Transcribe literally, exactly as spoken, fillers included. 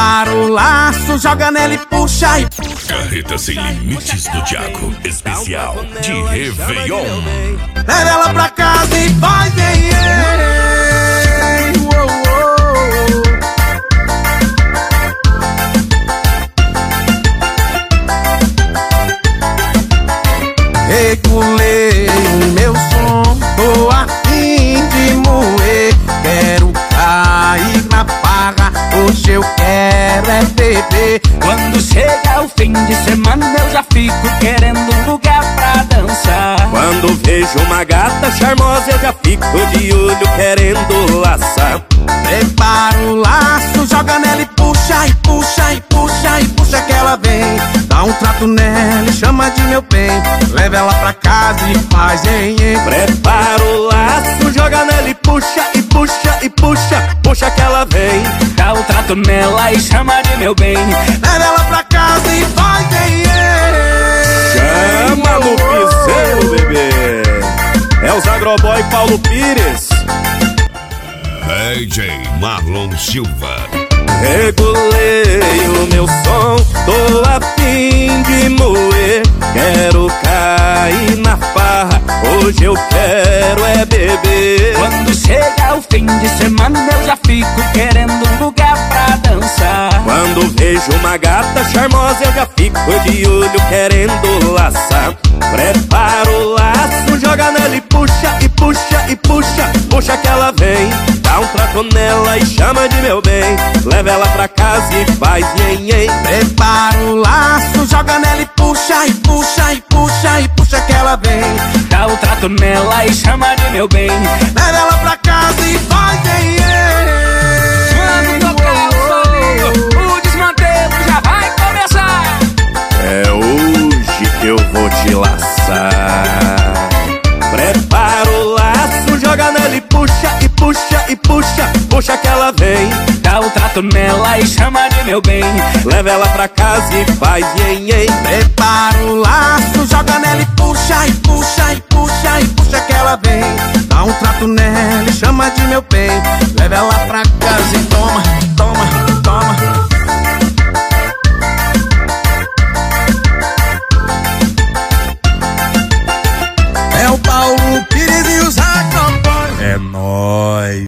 Prepara o laço, joga nela e puxa e puxa. Carreta Sem Limites do Thiago, especial de Réveillon. Leva ela pra casa e vai, vem, uou, uou. Regulei o meu som, tô a fim de moer. Quero cair na farra, hoje eu quero é beber. Quando chega o fim de semana eu já fico querendo um lugar pra dançar. Quando vejo uma gata charmosa eu já fico de olho querendo laçar. Prepara o laço, joga nela e puxa, e puxa, e puxa, e puxa que ela vem. Dá um trato nela e chama de meu bem. Leva ela pra casa e faz em, em. Prepara o laço, joga nela e puxa, e puxa, e puxa, puxa que ela vem. Dá um trato nela e chama de meu bem. Leva ela pra casa e faz em, em. Chama no piseiro, bebê. É os Agroboy Paulo Pires. D J Marlon Silva. Regulei o meu som, tô a fim de moer. Quero cair na farra, hoje eu quero é beber. Quando chega o fim de semana eu já fico querendo um lugar pra dançar. Quando vejo uma gata charmosa eu já fico de olho querendo laçar. Prepara o laço, joga nela e puxa, e puxa, e puxa, puxa que ela vem. Dá um trato nela e chama de meu bem. Leva ela pra casa e faz nhen-nhen. Prepara o laço, joga nela e puxa, e puxa, e puxa, e puxa que ela vem. Dá um trato nela e chama de meu bem. Leva ela pra casa e faz nhen-nhen. Quando tocar o solinho, o desmantelo já vai começar. É hoje que eu vou te laçar. Prepara o laço, joga nela e puxa, e puxa, e puxa, puxa que ela vem. Dá um trato nela e chama de meu bem. Leva ela pra casa e faz nhen-nhen. Prepara o laço, joga nela e puxa, e puxa, e puxa, e puxa que ela vem. Dá um trato nela e chama de meu bem. Leva ela pra casa e toma, toma.